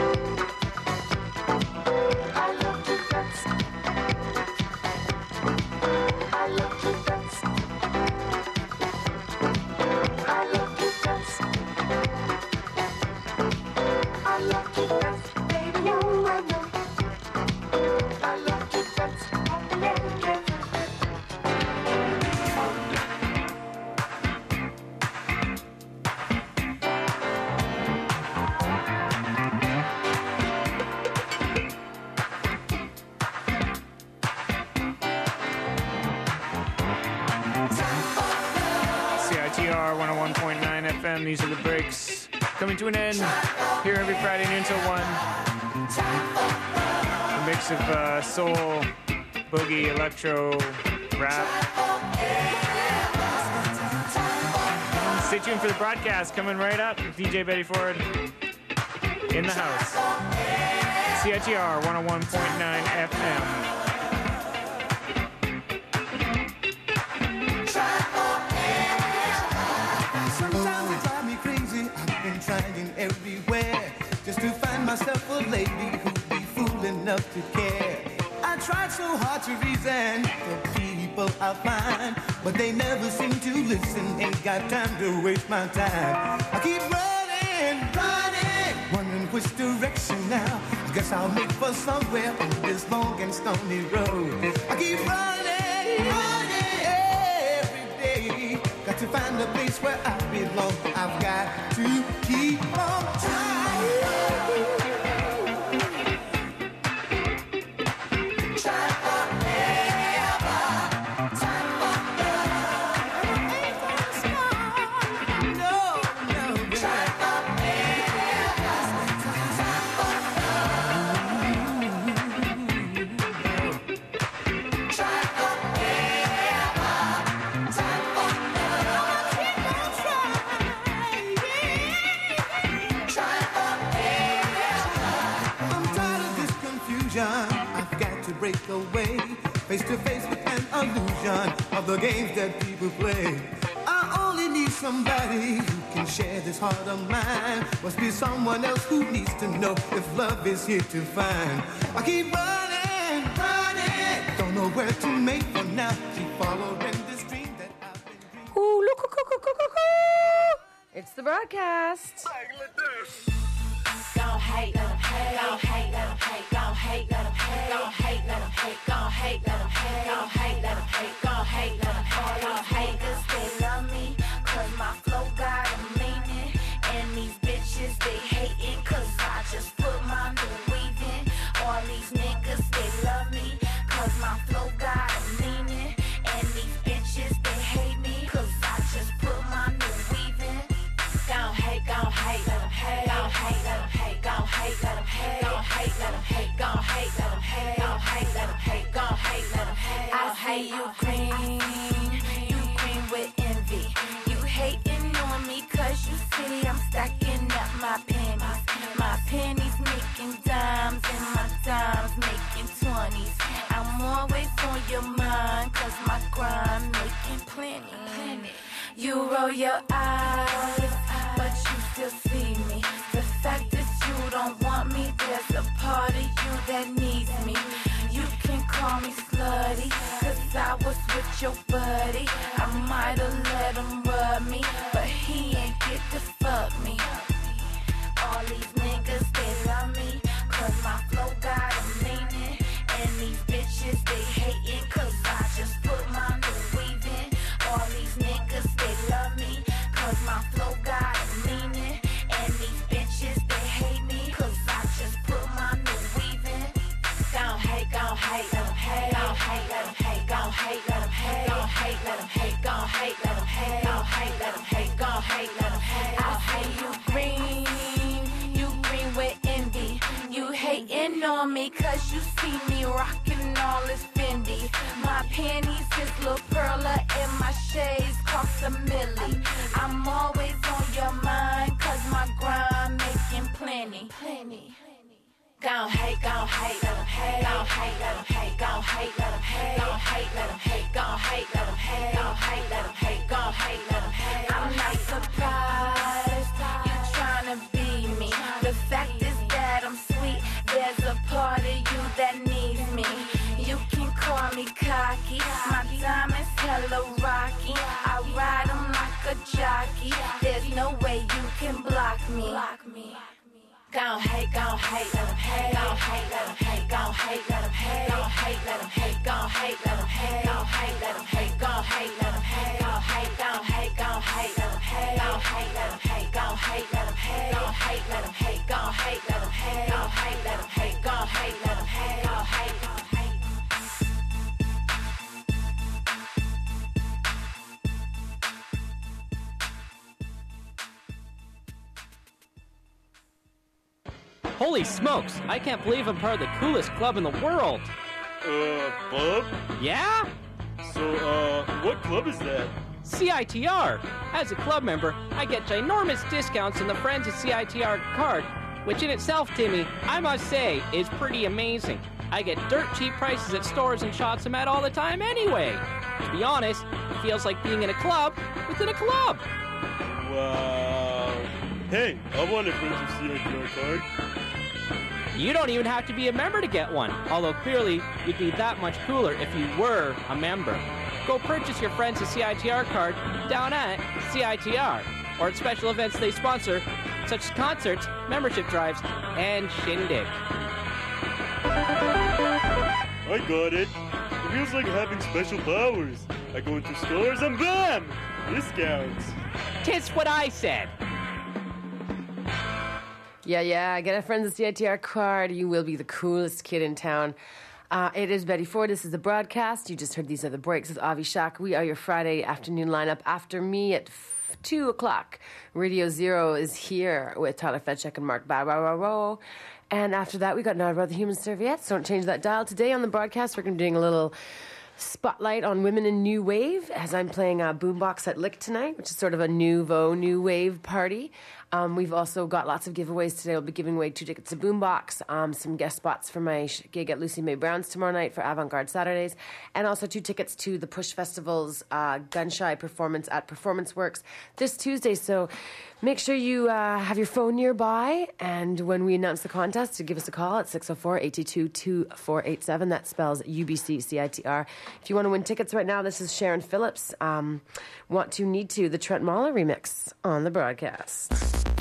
CITR 101.9 FM. These are the breaks. Coming to an end here every Friday noon till 1. A mix of soul, boogie, electro, rap. Stay tuned for the broadcast coming right up with DJ Betty Ford in the house. CITR 101.9 FM. Sometimes it drives me crazy. I've been trying everywhere just to find myself a lady who'd be fool enough to care. I tried so hard to reason the people I find, but they never seem to listen. Ain't got time to waste my time. I keep running, wondering which direction now. I guess I'll make for somewhere on this long and stony road. I keep running every day. Got to find a place where I belong. I've got to keep on trying. I've got to break away, face to face with an illusion of the games that people play. I only need somebody who can share this heart of mine. Must be someone else who needs to know if love is here to find. I keep running, don't know where to make for now. Keep following this dream that I've been dreaming. Ooh, look, it's the broadcast. Gon' hate, let 'em hate. Gon' hate, let 'em hate. Gon' hate, let 'em hate. Gon' hate, let 'em hate. Gon' hate, let 'em hate. Gon' hate, let 'em hate. Gon' hate, let 'em hate. Gon' hate 'cause they love me, 'cause my flow got a meaning. And these bitches, they hating 'cause I just put my new weave in. All these niggas, they love me, 'cause my flow got a meaning. And these bitches, they hate me, 'cause I just put my new weave in. Gon' hate, let 'em hate. Gon' hate, let 'em hate. Gon' hate, let 'em hate. Gon' hate, let 'em hate. Gon' hate, let 'em hate. Gon' hate, let 'em hate. Gon' hate, let 'em hate. I hate you green with envy. You hating on me 'cause you see I'm stacking up my pennies. My pennies making dimes and my dimes making 20s. I'm always on your mind 'cause my grind making plenty. You roll your eyes, but you still see me. The fact that you don't want me, there's a part of you that needs me. You can call me slutty, 'cause I was with your buddy. I might've let him rub me, but he ain't get to fuck me. All these niggas, they love me, 'cause my flow got a meaning. And these bitches, they hating 'cause I just put my new weave in. All these niggas, they love me, 'cause my flow got a meaning. And these bitches, they hate me, 'cause I just put my new weave in. Gon' hate, let 'em hate. Gon' hate, let 'em hate. Gon' hate, let 'em hate. Gon' hate, let 'em hate. Gon' hate, let 'em hate. Gon' hate, let 'em hate. Gon' hate, let 'em hate. I hate you green with envy. You hating on me 'cause you see me rocking all this Fendi. My panties is Lil Perla and my shades cost a milli. I'm always on your mind 'cause my grind making plenty. Gon' hate, let 'em hate. Gon' hate, let 'em hate. Gon' hate, let 'em hate. Gon' hate, let 'em hate. Gon' hate, let 'em hate. Gon' hate, let 'em hate. Gon' hate, let 'em hate. I'm not surprised you tryna be me. The fact is that I'm cocky. My diamonds hella rocky. I ride them like a jockey. There's no way you can block me. Gon' hate, let 'em hate. Gon' hate, let 'em hate. Gon' hate, let 'em hate. Gon' hate, let 'em hate. Gon' hate, let 'em hate. Gon' hate, let 'em hate. Gon' hate, let 'em hate. Gon' hate, let 'em hate. Gon' hate, let 'em hate. Gon' hate, let 'em hate. Gon' hate, let 'em hate. Gon' hate, let 'em hate. Gon' hate, let 'em hate. Gon' hate, let 'em hate. Gon' hate, let 'em hate. Gon' hate. Holy smokes, I can't believe I'm part of the coolest club in the world. Bob? Yeah? So, what club is that? CITR. As a club member, I get ginormous discounts on the Friends of CITR card, which in itself, Timmy, I must say, is pretty amazing. I get dirt cheap prices at stores and shops I'm at all the time anyway. To be honest, it feels like being in a club within a club. Wow. Hey, I want a Friends of CITR card. You don't even have to be a member to get one, although clearly you'd be that much cooler if you were a member. Go purchase your Friends of CITR card down at CITR, or at special events they sponsor, such as concerts, membership drives, and shindig. I got it. It feels like having special powers. I go into stores and bam! Discounts. Tis what I said. Yeah, get a Friends of CITR card. You will be the coolest kid in town. It is Betty Ford. This is the broadcast. You just heard These Are the Breaks with Avi Shak. We are your Friday afternoon lineup. After me at 2 o'clock, Radio Zero is here with Tyler Fetchuk and Mark Barrow. And after that, we got Not About the Human Serviettes. Don't change that dial. Today on the broadcast, we're going to be doing a little spotlight on women in new wave, as I'm playing Boombox at Lick tonight, which is sort of a nouveau new wave party. We've also got lots of giveaways today. We'll be giving away 2 tickets to Boombox, some guest spots for my gig at Lucy Mae Brown's tomorrow night for Avant-Garde Saturdays, and also 2 tickets to the Push Festival's Gunshy performance at Performance Works this Tuesday. So make sure you have your phone nearby, and when we announce the contest, to give us a call at 604-822-2487. That spells UBC-CITR. If you want to win tickets right now, this is Sharon Phillips. Want to, Need to, the Trent Mahler remix on the broadcast.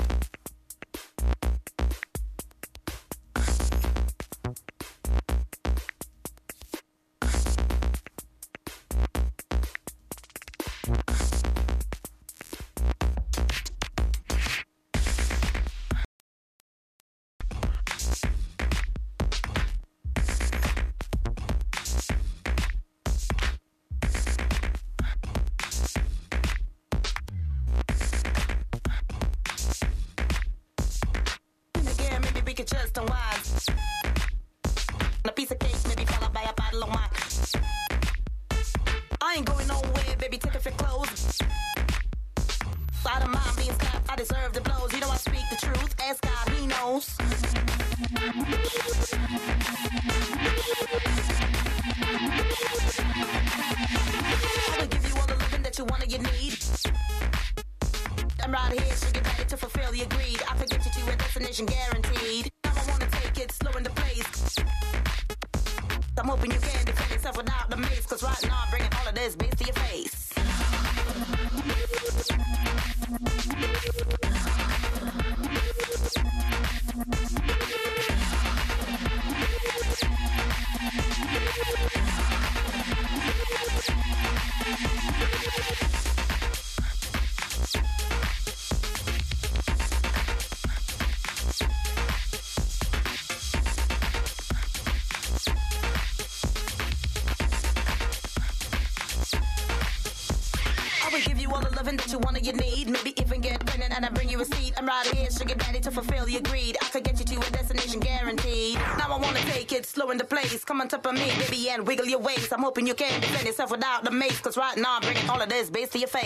Come on top of me, baby, and wiggle your waist. I'm hoping you can defend yourself without the mace, cause right now I'm bringing all of this bass to your face.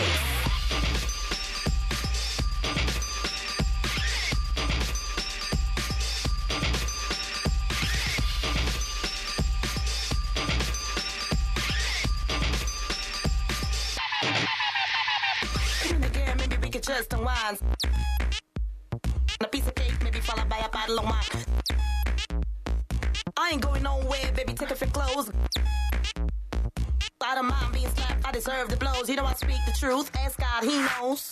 Come in again, maybe we could just unwind. A piece of cake, maybe followed by a bottle of wine. I ain't going nowhere, baby, take off your clothes. I don't mind being slapped, I deserve the blows. You know I speak the truth, ask God, he knows.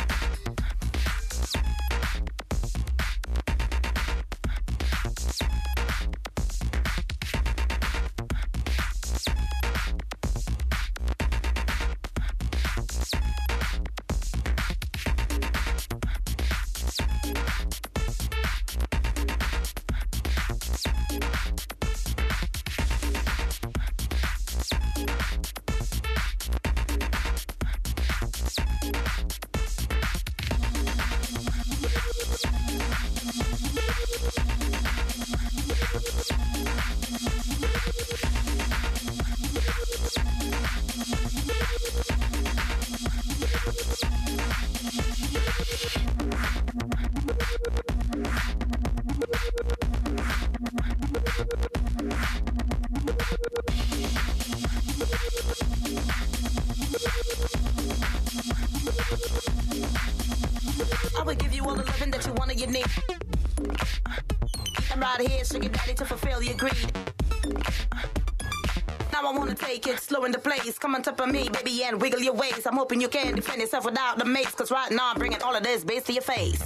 I will give you all the loving that you want and you need. I'm right here, sugar daddy, to fulfill your greed. Now I wanna take it slow in the place. Come on top of me, baby, and wiggle your waist. I'm hoping you can defend yourself without the mace, cause right now I'm bringing all of this bass to your face.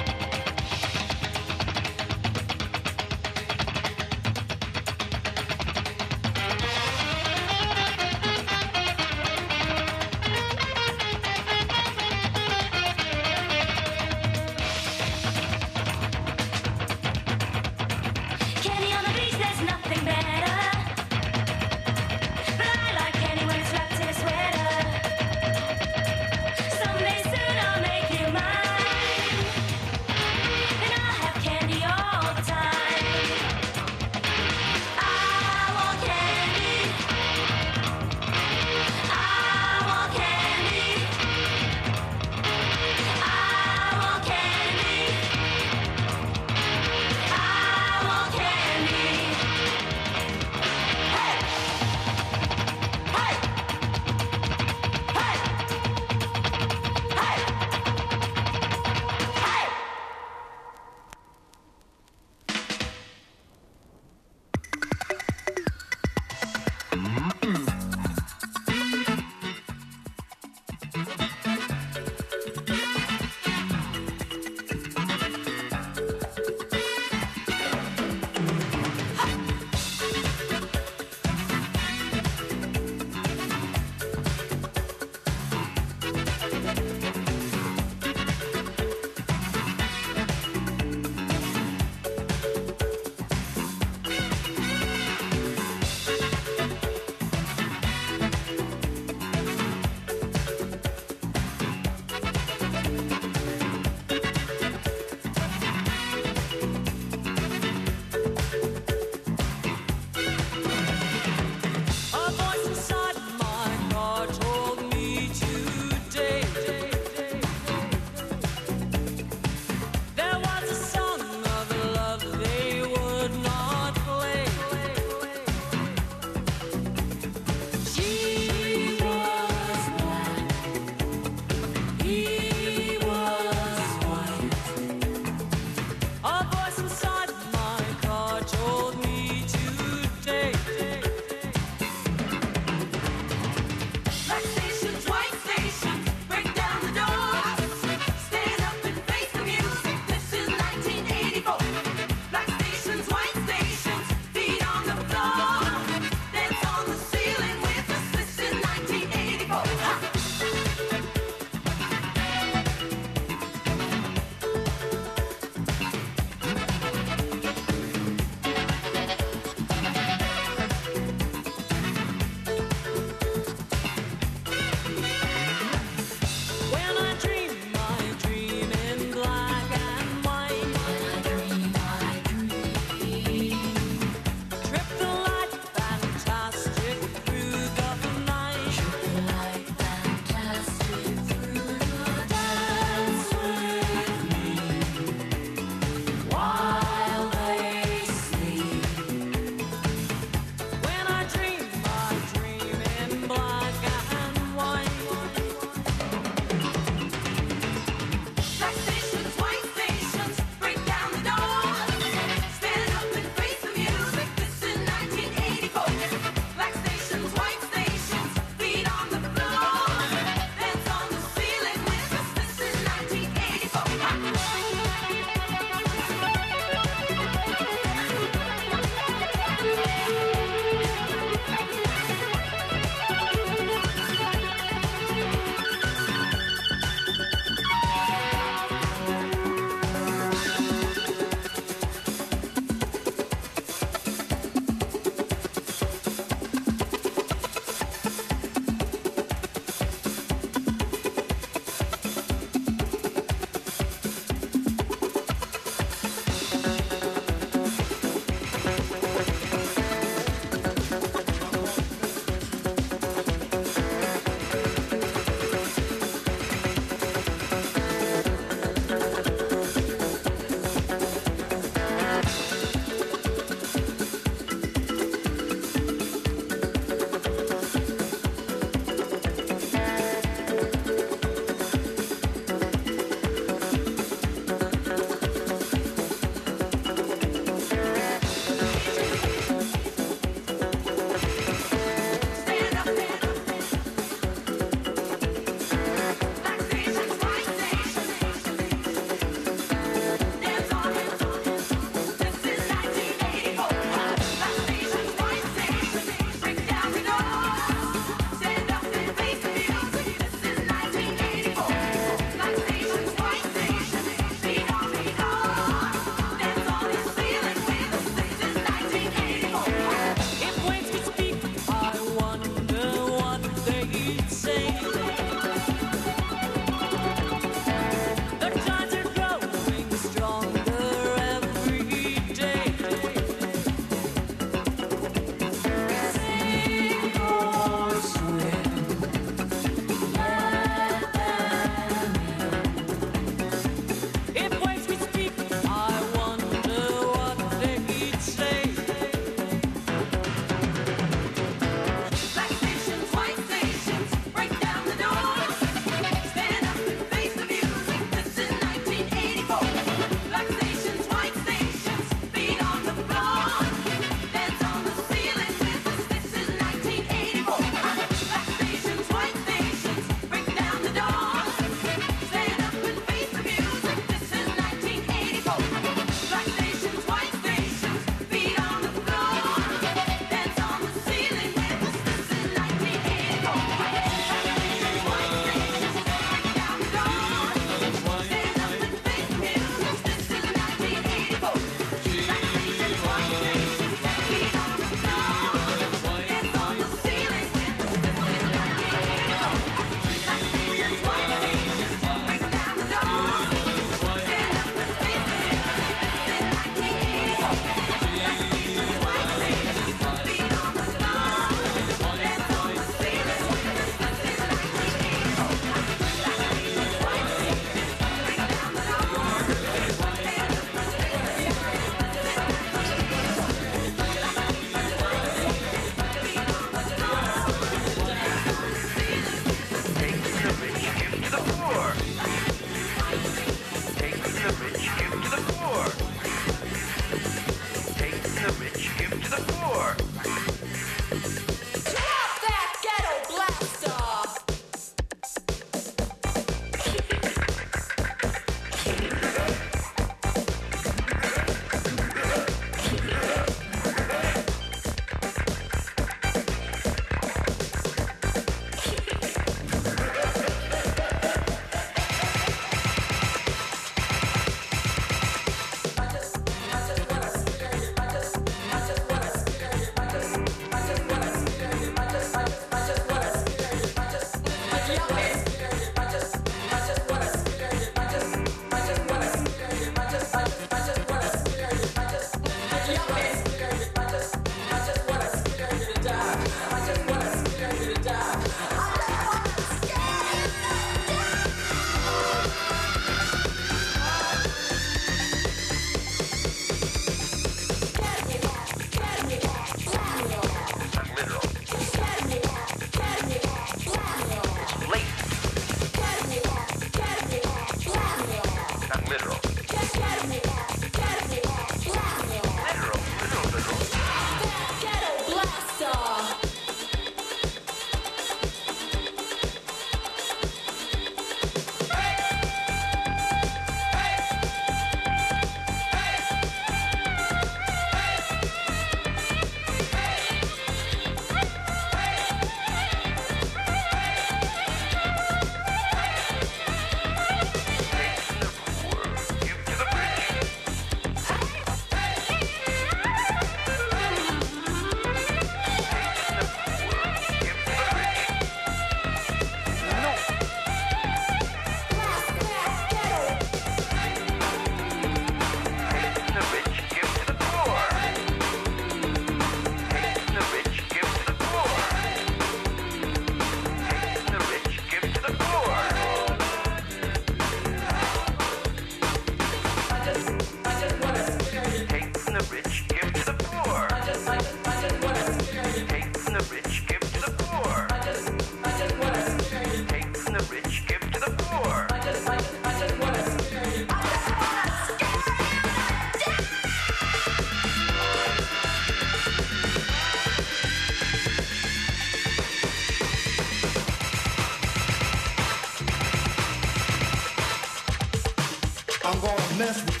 I'm gonna mess with you.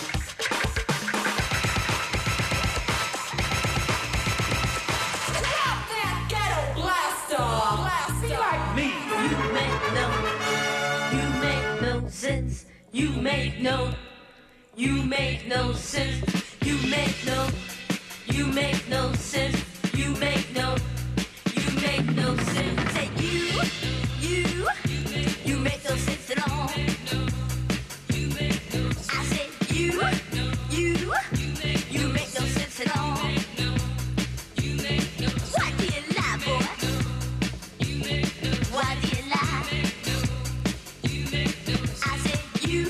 You make no sense. You make no sense. You make no sense. Say you make no sense at all. I said you make no sense at all. Why do you lie, boy? Why do you lie? I said you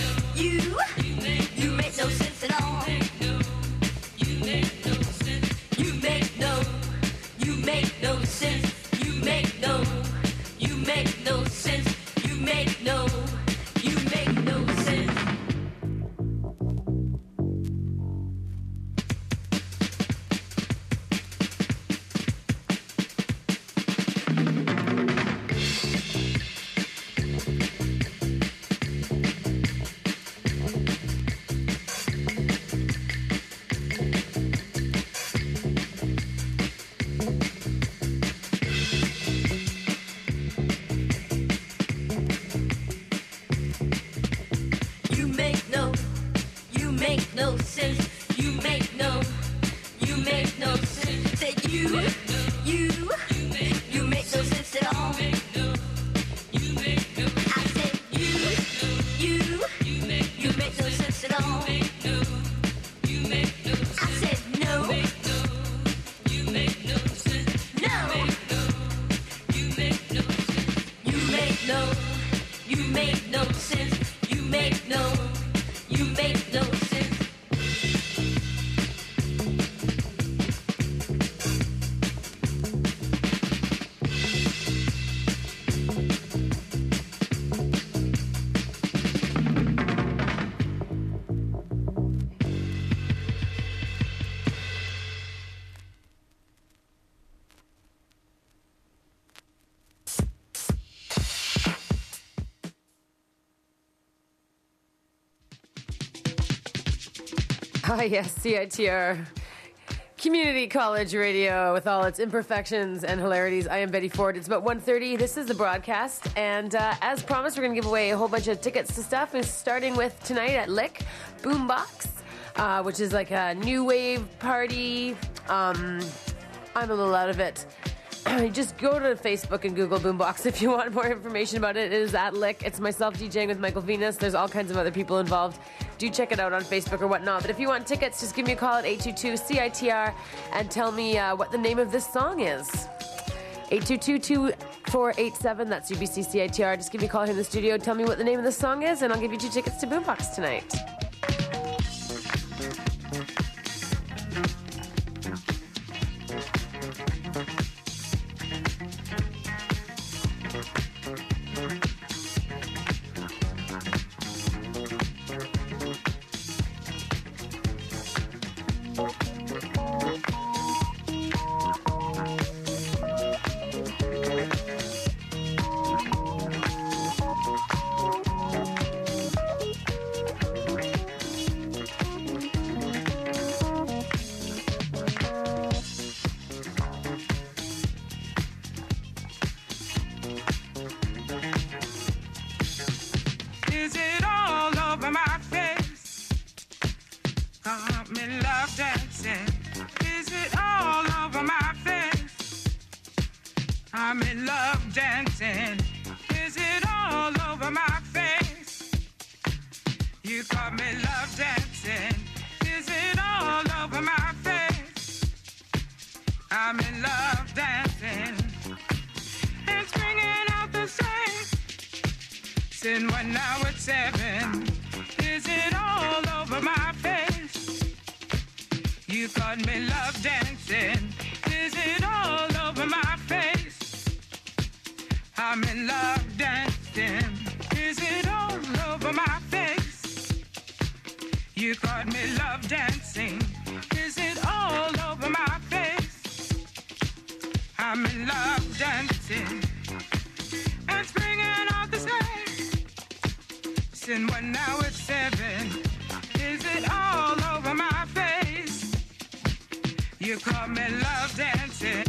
make no sense at all. You make no sense. You make no sense. You make no sense. You make no sense. You make no sense. You make no sense. Say you make no sense at all. I said you make no sense at all. I said no. You make no sense. No. You make no sense. You make no sense. Ah, yes, CITR Community College Radio with all its imperfections and hilarities. I am Betty Ford. It's about 1:30. This is the broadcast. And as promised, we're going to give away a whole bunch of tickets to stuff. It's starting with tonight at Lick Boombox, which is like a new wave party. I'm a little out of it. Just go to Facebook and Google Boombox if you want more information about it. It is at Lick. It's myself DJing with Michael Venus. There's all kinds of other people involved. Do check it out on Facebook or whatnot. But if you want tickets, just give me a call at 822-CITR and tell me what the name of this song is. 822-2487. That's UBC CITR. Just give me a call here in the studio. Tell me what the name of the song is, and I'll give you 2 tickets to Boombox tonight. Is it all over my face? Got me love dancing. Is it all over my face? I'm in love dancing. Is it all over my face? You got me love dancing. Is it all over my face? I'm in love dancing. It's bringing out the same. Sin when now it's 7. Is it all over my face? You got me love dancing. Is it all over my face? I'm in love dancing. Is it all over my face? You got me love dancing. Is it all over my face? I'm in love dancing. It's bringing out the same. dancing when now it's 7. Is it all over my face? You call me love dancing.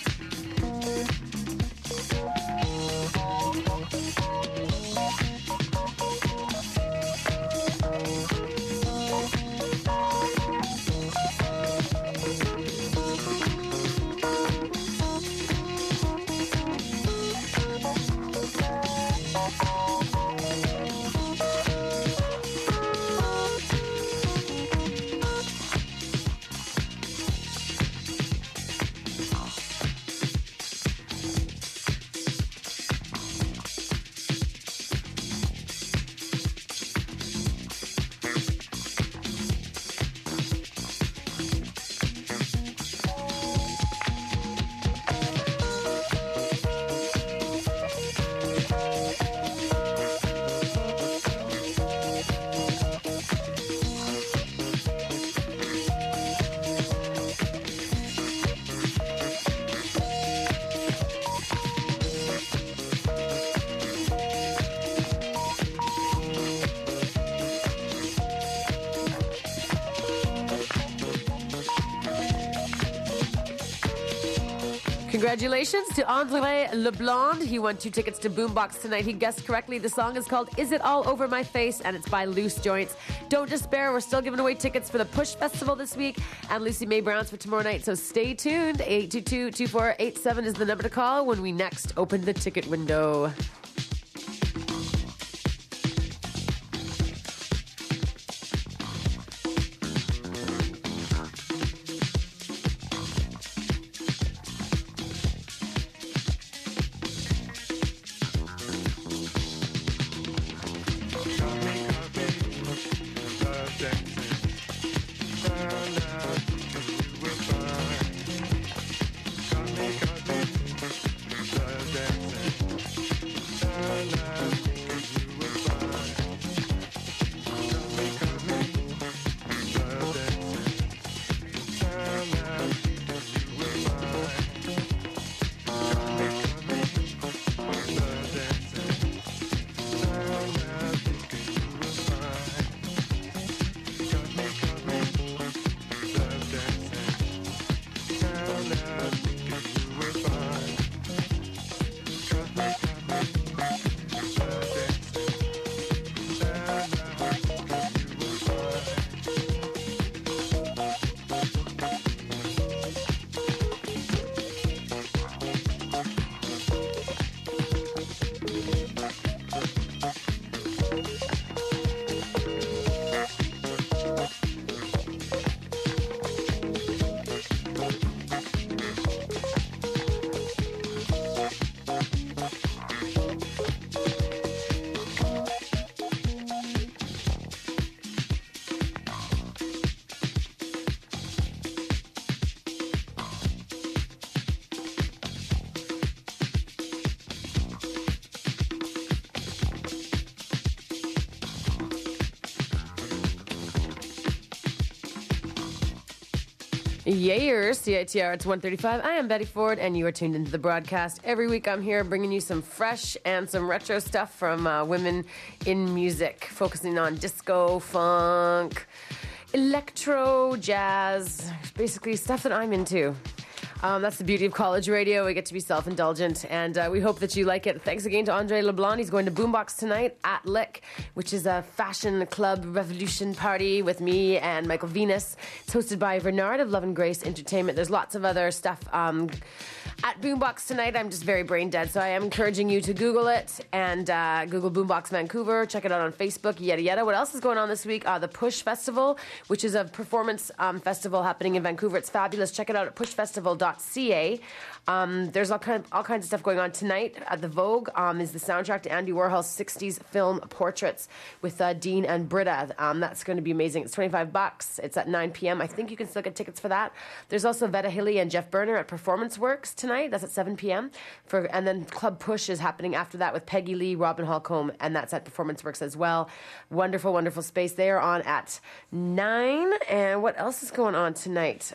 Congratulations to Andre LeBlanc. He won 2 tickets to Boombox tonight. He guessed correctly. The song is called Is It All Over My Face, and it's by Loose Joints. Don't despair. We're still giving away tickets for the Push Festival this week and Lucy May Brown's for tomorrow night, so stay tuned. 822-2487 is the number to call when we next open the ticket window. Yayer, CITR, it's 1:35. I am Betty Ford, and you are tuned into the broadcast. Every week I'm here bringing you some fresh and some retro stuff from women in music, focusing on disco, funk, electro, jazz, basically stuff that I'm into. That's the beauty of college radio. We get to be self-indulgent, and we hope that you like it. Thanks again to Andre LeBlanc. He's going to Boombox tonight at Lick, which is a fashion club revolution party with me and Michael Venus. It's hosted by Bernard of Love and Grace Entertainment. There's lots of other stuff at Boombox tonight. I'm just very brain dead, so I am encouraging you to Google it and Google Boombox Vancouver. Check it out on Facebook, yada yada. What else is going on this week? The Push Festival, which is a performance festival happening in Vancouver. It's fabulous. Check it out at pushfestival.ca. There's all kinds of stuff going on tonight. At the Vogue is the soundtrack to Andy Warhol's 60s film Portraits with Dean and Britta. That's going to be amazing. It's $25. It's at 9 p.m. I think you can still get tickets for that. There's also Vetta Hilly and Jeff Berner at Performance Works tonight. That's at 7 p.m. And then Club Push is happening after that with Peggy Lee, Robin Holcomb, and that's at Performance Works as well. Wonderful, wonderful space. They are on at 9. And what else is going on tonight?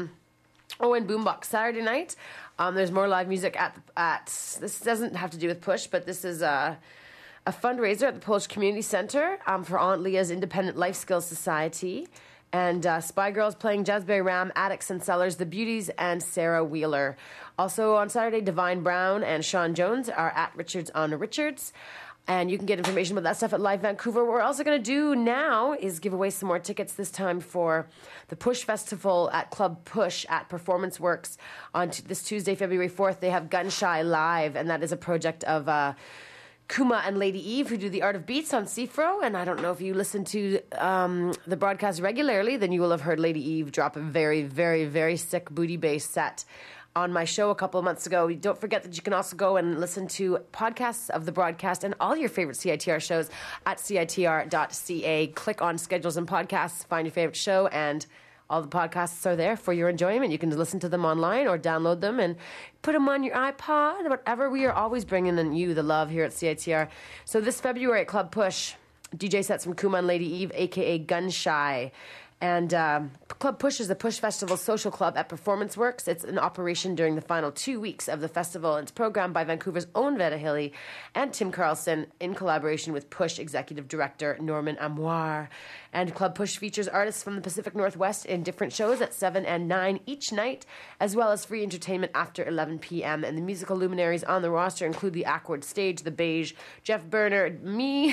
And Boombox Saturday night. There's more live music at this doesn't have to do with Push, but this is a fundraiser at the Polish Community Center for Aunt Leah's Independent Life Skills Society. And Spy Girls playing Jazzberry Ram, Addicts and Sellers, The Beauties, and Sarah Wheeler. Also on Saturday, Divine Brown and Sean Jones are at Richards on Richards. And you can get information about that stuff at Live Vancouver. What we're also going to do now is give away some more tickets, this time for the Push Festival at Club Push at Performance Works on this Tuesday, February 4th. They have Gunshy Live, and that is a project of Kuma and Lady Eve, who do the Art of Beats on CFRO. And I don't know if you listen to the broadcast regularly, then you will have heard Lady Eve drop a very, very, very sick booty bass set on my show a couple of months ago. Don't forget that you can also go and listen to podcasts of the broadcast and all your favorite CITR shows at CITR.ca. Click on schedules and podcasts, find your favorite show, and all the podcasts are there for your enjoyment. You can listen to them online or download them and put them on your iPod, whatever. We are always bringing in you the love here at CITR. So this February at Club Push, DJ sets from Kuma and Lady Eve, a.k.a. Gunshy. And Club Push is the Push Festival social club at Performance Works. It's in operation during the final 2 weeks of the festival. It's programmed by Vancouver's own Veda Hilly and Tim Carlson in collaboration with Push Executive Director Norman Amoir. And Club Push features artists from the Pacific Northwest in different shows at 7 and 9 each night, as well as free entertainment after 11 p.m. And the musical luminaries on the roster include the Awkward Stage, The Beige, Jeff Bernard, me.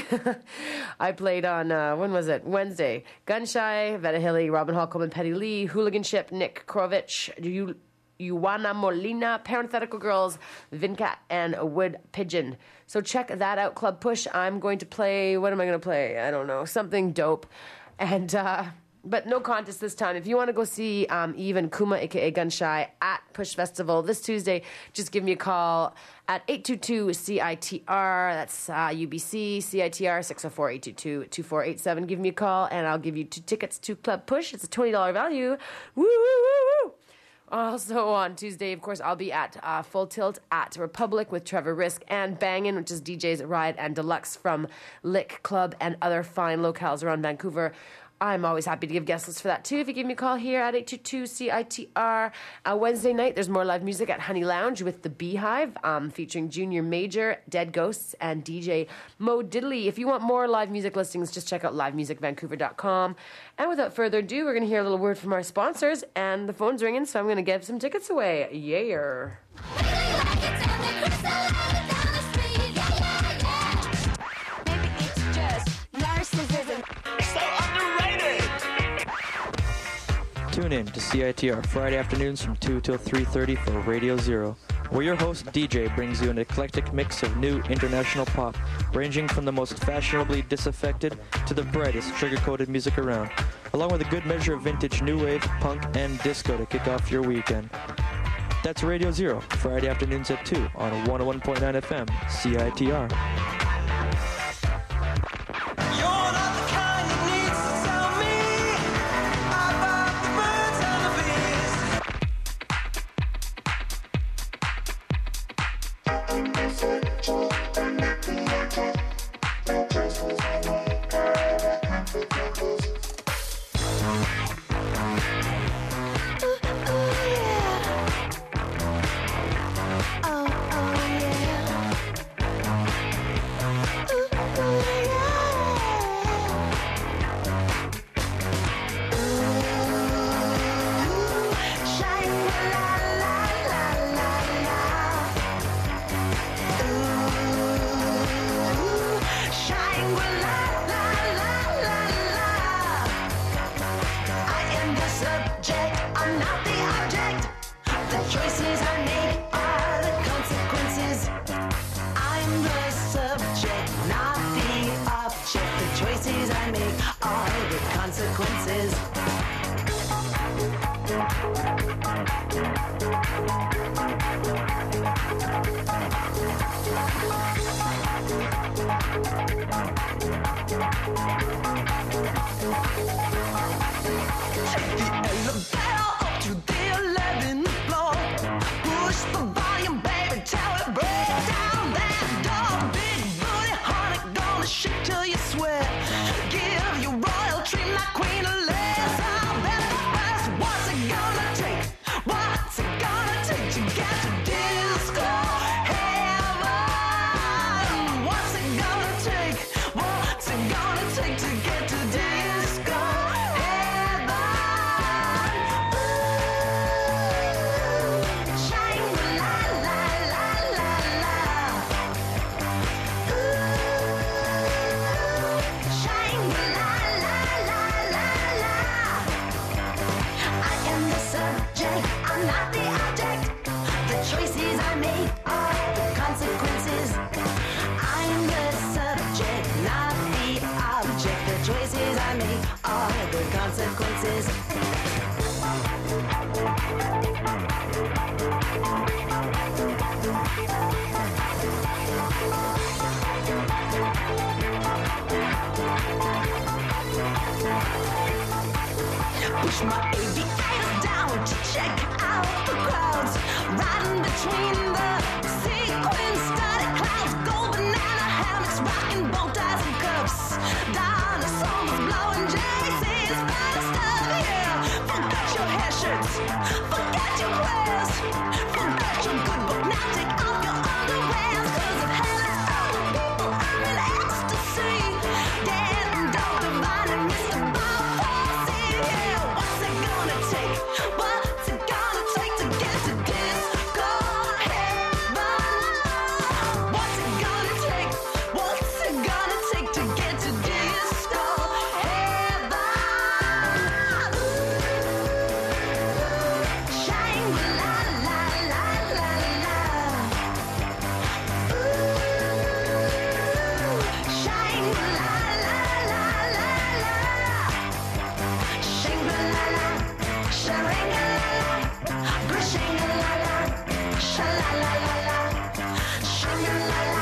I played on, Wednesday. Gunshy, Veda Hilly, Robin Holcomb, Petty Lee, Hooliganship, Nick Krovich, Yuana Molina, Parenthetical Girls, Vincat, and Wood Pigeon. So check that out, Club Push. I'm going to play, what am I going to play? I don't know, something dope. And, but no contest this time. If you want to go see Eve and Kuma, a.k.a. Gunshy, at Push Festival this Tuesday, just give me a call at 822-CITR. That's UBC, CITR, 604-822-2487. Give me a call, and I'll give you 2 tickets to Club Push. It's a $20 value. Woo, woo, woo, woo. Also on Tuesday, of course, I'll be at Full Tilt at Republic with Trevor Risk and Bangin', which is DJs Ride and Deluxe from Lick Club and other fine locales around Vancouver. I'm always happy to give guest lists for that, too. If you give me a call here at 822-CITR. Wednesday night, there's more live music at Honey Lounge with The Beehive, featuring Junior Major, Dead Ghosts, and DJ Mo Diddley. If you want more live music listings, just check out livemusicvancouver.com. And without further ado, we're going to hear a little word from our sponsors, and the phone's ringing, so I'm going to give some tickets away. Yeah. Maybe it's just narcissism. Tune in to CITR Friday afternoons from 2 till 3:30 for Radio Zero, where your host DJ brings you an eclectic mix of new international pop, ranging from the most fashionably disaffected to the brightest sugar-coated music around, along with a good measure of vintage new wave, punk, and disco to kick off your weekend. That's Radio Zero, Friday afternoons at 2 on 101.9 FM, CITR. What's it gonna take? I make are the consequences. I'm the subject, not the object. The choices I make are the consequences. Push my aviators down to check out the crowds, riding between the sequin studded clouds, gold banana hammocks, rocking bow ties and cuffs, dinosaurs blowing JC's finest stuff. Yeah, forget your hair shirts, forget your wares, forget your good book. Now take off your underwears, 'cause if hell is full of people, I'm in ecstasy. Dead and dog divine and Mr. Bob Fosse. Yeah, what's it gonna take? What's it gonna take to get to disco heaven? What's it gonna take? What's it gonna take to get to disco heaven? Shangri-La, la, la, la, la. Shangri-La, la, la, la, la. Shangri-La, Shangri-La, Shangri-La, Shangri-La, Shangri-La,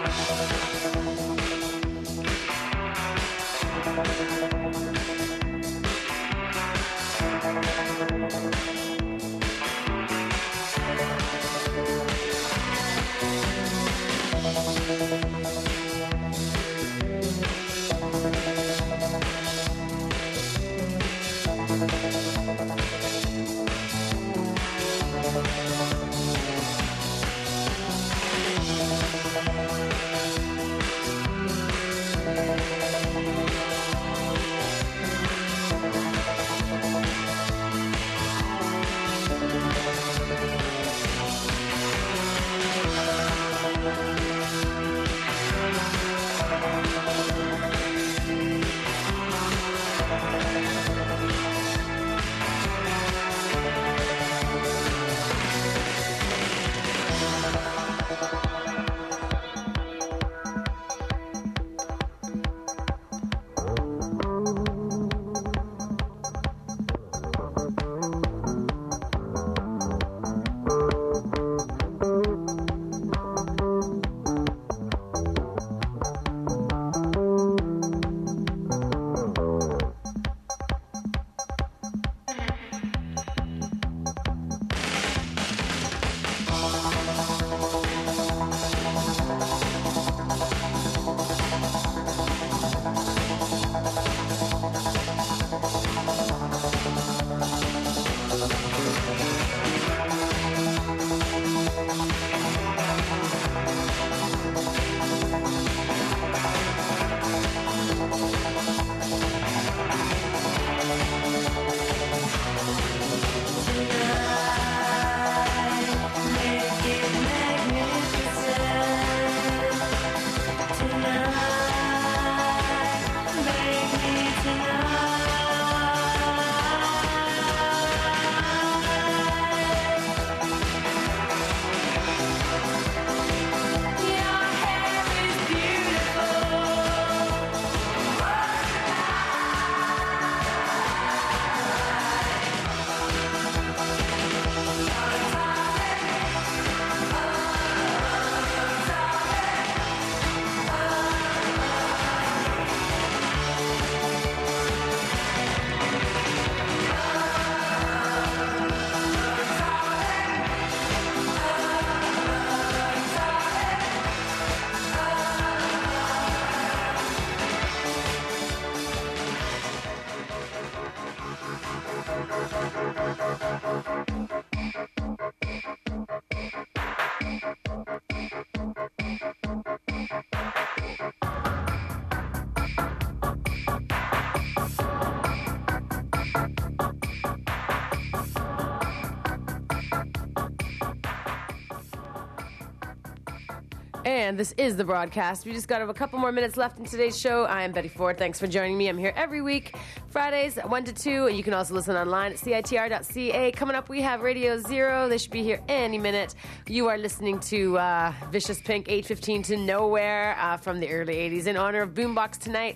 And this is the broadcast. We just got a couple more minutes left in today's show. I am Betty Ford. Thanks for joining me. I'm here every week, Fridays 1 to 2. And you can also listen online at CITR.ca. Coming up, we have Radio Zero. They should be here any minute. You are listening to Vicious Pink, 8:15 to Nowhere from the early 80s in honor of Boombox tonight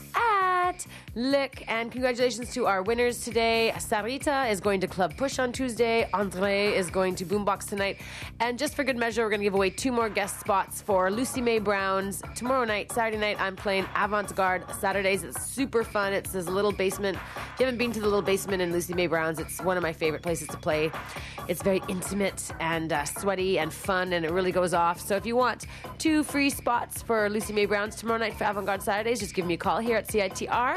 at Lick. And congratulations to our winners today. Sarita is going to Club Push on Tuesday. Andre is going to Boombox tonight. And just for good measure, we're going to give away 2 more guest spots for Lucy May Brown's tomorrow night. Saturday night, I'm playing Avant-Garde Saturdays. It's super fun. It's this little basement. If you haven't been to the little basement in Lucy May Brown's, it's one of my favorite places to play. It's very intimate and sweaty and fun, and it really goes off. So if you want 2 free spots for Lucy May Brown's tomorrow night for Avant-Garde Saturdays, just give me a call here at CITR,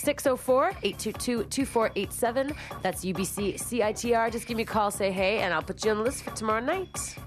604-822-2487. That's UBC CITR. Just give me a call, say hey, and I'll put you on the list for tomorrow night.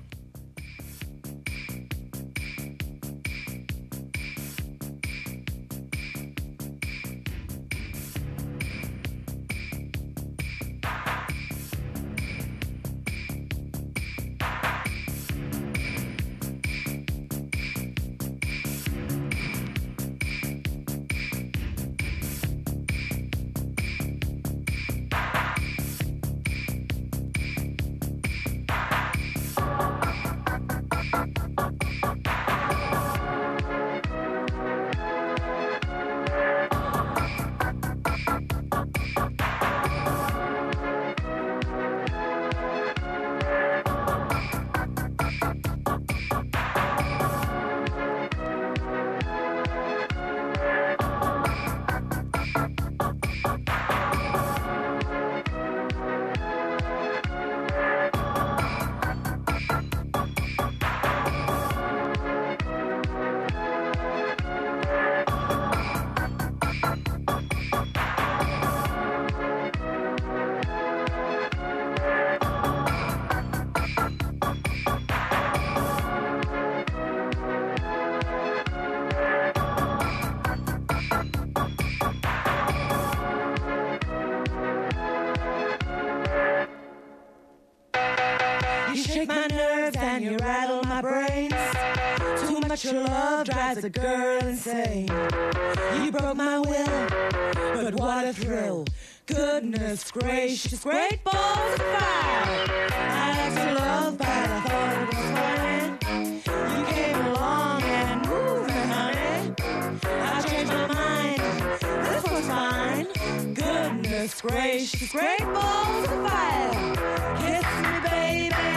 shake my nerves and you rattle my brains. Too much love drives a girl insane. You broke my will, but what a thrill. Goodness gracious, great balls of fire. I asked for love, but I thought it was fine. You came along and moved me, honey. I changed my mind, this was fine. Goodness gracious, great balls of fire. Kiss me, baby.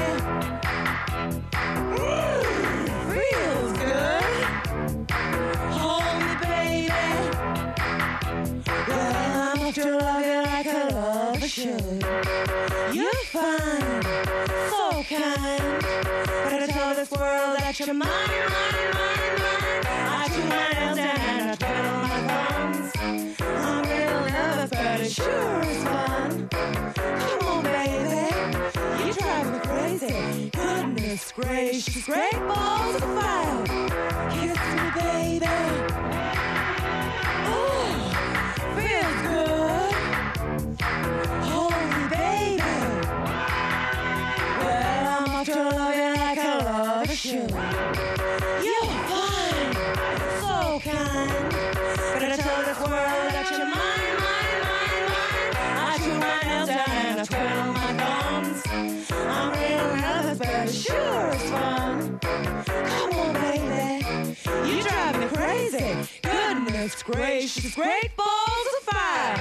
Feels good. Hold me, baby. Well, I'm off to love you like a lover should. You're fine, so kind. But I tell this world that you're mine, mine, mine, mine. I chew my nails down and I twiddle my thumbs. I'm real nervous, but it sure is fun. Come on, baby, you drive me crazy. Goodness gracious, great balls of fire. Kiss me, baby. Ooh, feels good. Hold me, baby. Well, I'm off to love you like a lover should. You're fine, so kind. But I tell this world that you're mine, mine, mine, mine. I chew my nails down and I twiddle my thumbs. I'm real nervous, but it sure is fun. Come on, baby, you drive me crazy. Goodness gracious, great balls of fire.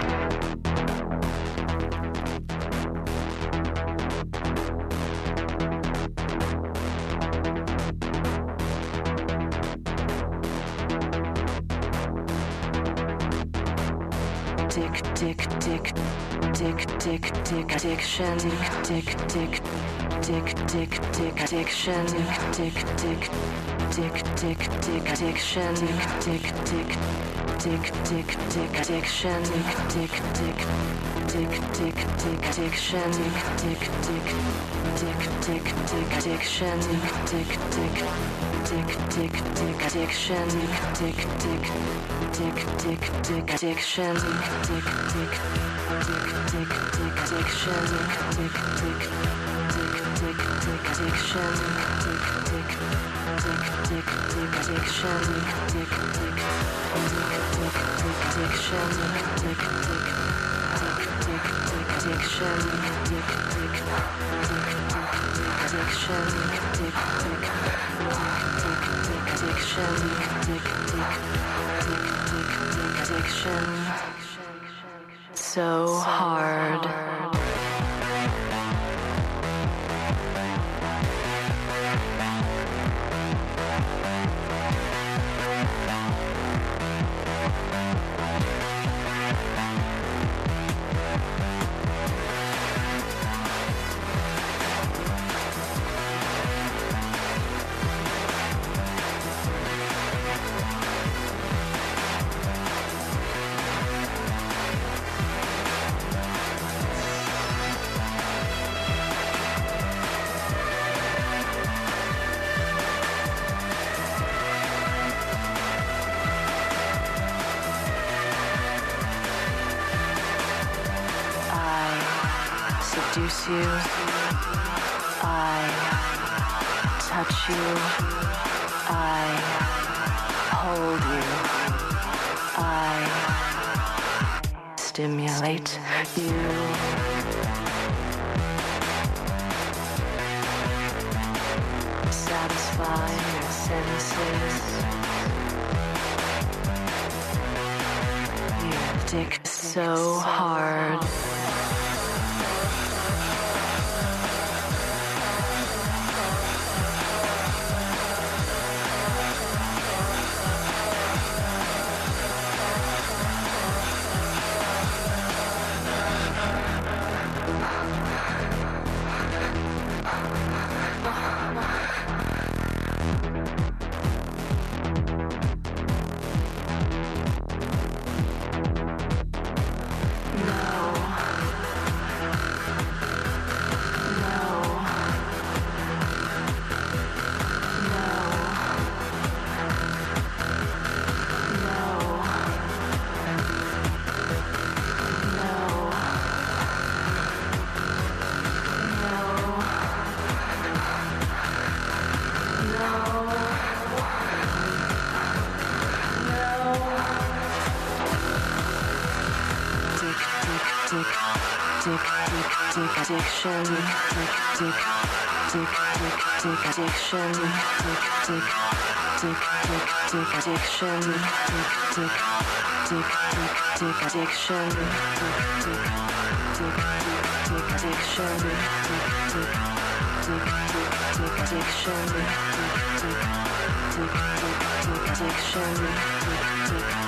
Dick, dick, dick, dick, dick, dick, addiction, dick, dick, dick, dick, dick, addiction, dick, dick, dick, dick, dick, addiction, dick, dick, dick, dick, dick, addiction, dick, dick, dick, dick, dick, addiction, dick, dick, dick, dick, dick, addiction, dick, dick, dick, dick, dick, addiction, dick, dick, dick, dick, dick, addiction, dick, dick, dick, dick, dick, addiction, dick, dick, dick, dick, dick, addiction, dick, dick, dick, dick, dick, addiction, dick, dick, dick, dick, dick, addiction, dick, dick, dick, dick, dick, addiction, dick, dick, dick, dick, dick, addiction, dick, dick, dick, dick, addiction, dick, dick, dick, dick, dick, addiction. So hard. Seduce you, I touch you, I hold you, I stimulate you. Satisfy your senses. Your dick so hard. No. Addiction.